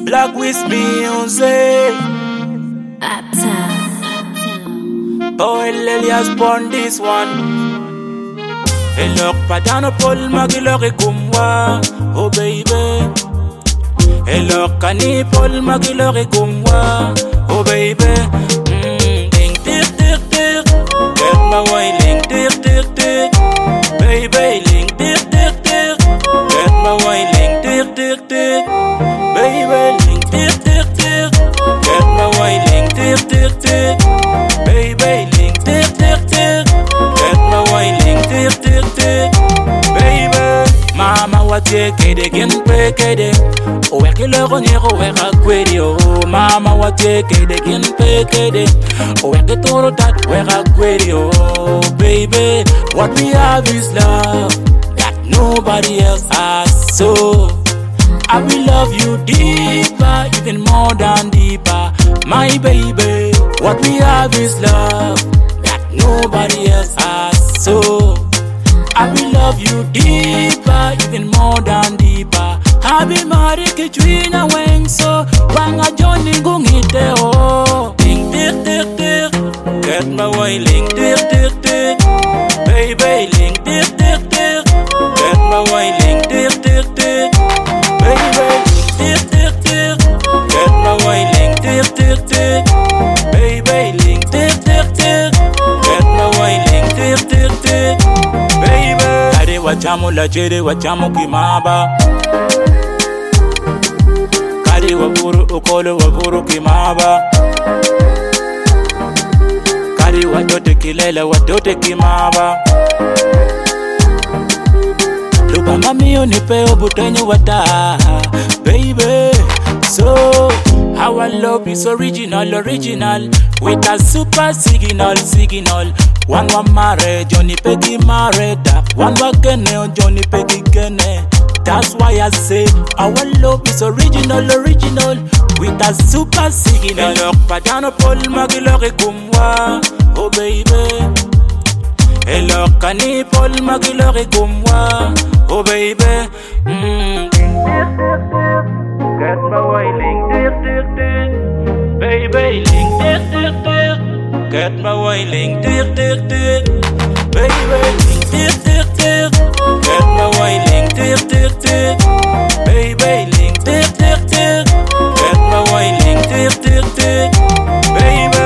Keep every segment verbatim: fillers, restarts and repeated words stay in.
Black with music. Oh, Elias born this one. Elok padano pol magilore kumwa. Oh baby. Elok kani pol magilore kumwa. Oh baby. Mm, ding tir tir tir. Get my way ling tir tir tir. Baby ling tir tir tir. Get my way ling tir tir tir. Baby ling tir tir tir. Get my way ling tir tir tir. Baby ling tir tir tir. Get my way ling tir tir tir. Baby mama watie kede gen pe kede. Owe ke le roniro we rakwedi oh. Mama watie kede gen pe kede. Owe ke toro tat we rakwedi oh. Baby what we have is love that nobody else has. So I will love you deeper, even more than deeper, my baby. What we have is love that nobody else has. So I will love you deeper, even more than deeper. Habi mari kichwina wengso, wanga joni ngungite oh. Ling tir tir tir, get my way ling tir tir tir. Baby ling tir tir tir, get my way ling tir tir tir. Baby ling tir tir tir, get my way ling tir tir tir. Baby ling tir tir tir, get my way ling tir tir tir. Baby kade wachamu la chere wachamu kimaba. Kade waburu ukolo waburu kimaba. Kade wadote kilela wadote kimaba. Luba mami unipe obutenyo wata. Baby, so our love is original, original. With a super signal, signal. One one mare, Johnny Peggy mare. That one wakene, Johnny Peggy kene. That's why I say our love is original, original. With a super signal. Elok padano pol magilore kumwa. Oh baby. Elok kani pol magilore kumwa. Oh baby. Mm. Get my way ling tir tir tir. Baby ling tir tir tir. Get my way ling tir tir tir. Baby ling tir tir tir. Get my way ling tir tir tir. Baby ling tir tir tir. Get my way ling tir tir tir. Baby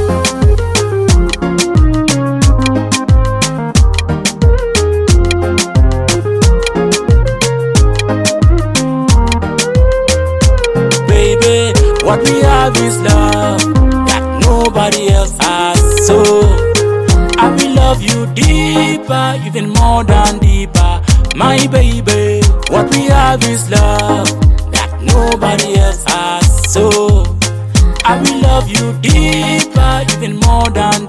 what we have is love that nobody else has. So I will love you deeper, even more than deeper, my baby. What we have is love that nobody else has. So I will love you deeper, even more than